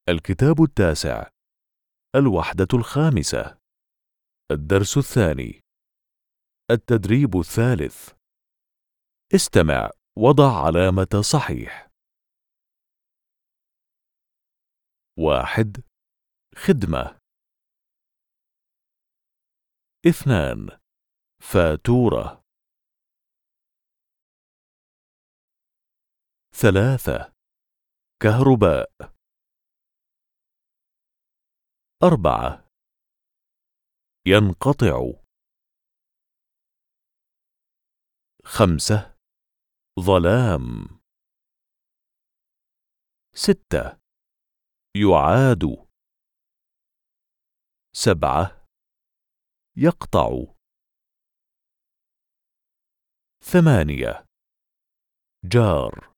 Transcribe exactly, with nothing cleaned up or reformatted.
الكتاب التاسع، الوحدة الخامسة، الدرس الثاني، التدريب الثالث. استمع وضع علامة صحيح. واحد. خدمة. اثنان. فاتورة. ثلاثة. كهرباء. أربعة. ينقطع. خمسة. ظلام. ستة. يعاد. سبعة. يقطع. ثمانية. جار.